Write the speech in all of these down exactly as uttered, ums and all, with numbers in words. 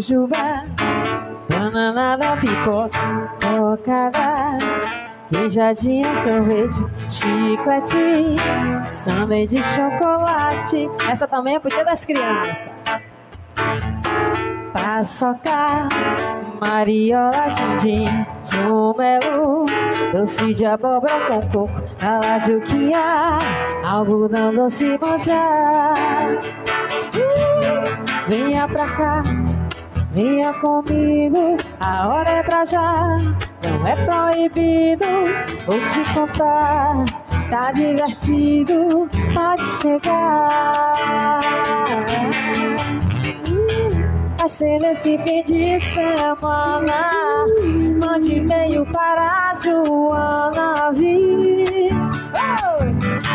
jujuba, banana da pipoca, cocada, queijadinha, sorvete, chiclete, sundae de chocolate. Essa também é porque das crianças. Paçoca, mariola, quindim, flumelo, doce de abóbora com coco, alajuquinha, algodão doce monja. uh, Venha pra cá, venha comigo, a hora é pra já, não é proibido. Vou te contar, tá divertido, pode chegar. Vai ser nesse fim de semana, mande e-mail para a Joana vir. Oh!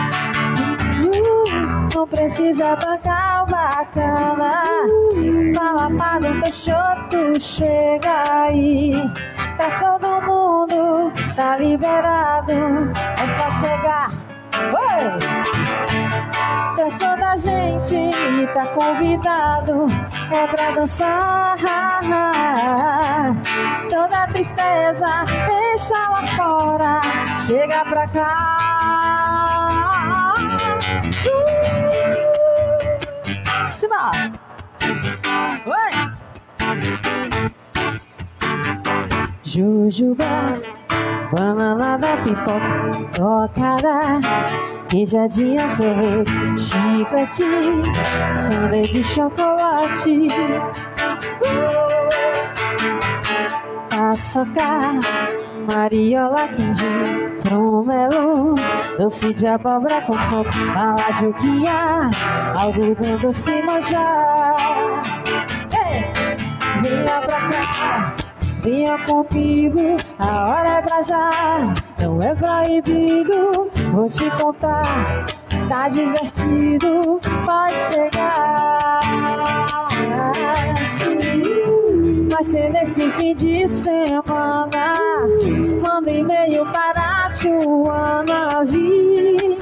uh, Não precisa bancar o bacana, fala para o Peixoto, chega aí. Pra todo mundo, tá liberado, é só chegar. Oi! Gostou da gente e tá convidado, é pra dançar. Toda tristeza, deixa lá fora, chega pra cá. uh, Simbora! Oi! Jujuba, banana da pipoca, cocada, queijadinha, sorvete, chiclete, sundae de chocolate. uh, Paçoca, mariola, quindim, flumelo, doce de abóbora com coco, alajuquinha, algodão doce monja. Hey! Venha pra cá, venha comigo, a hora é pra já, não é proibido. Vou te contar, tá divertido, pode chegar. Vai ser nesse fim de semana, manda e-mail para a Joana vir.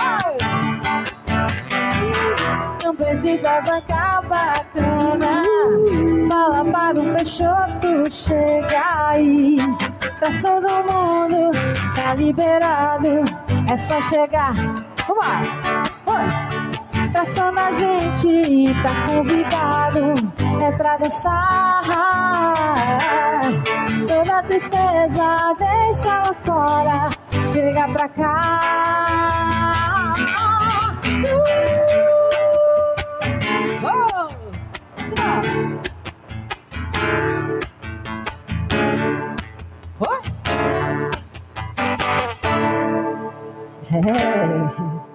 Não precisa bancar bacana, fala para o Peixoto, chega aí. Pra todo mundo, tá liberado, é só chegar. Vamos lá! Oi! Pra só da gente, tá convidado, é pra dançar. Toda tristeza, deixa lá fora, chega pra cá. uh! Oh! Hey!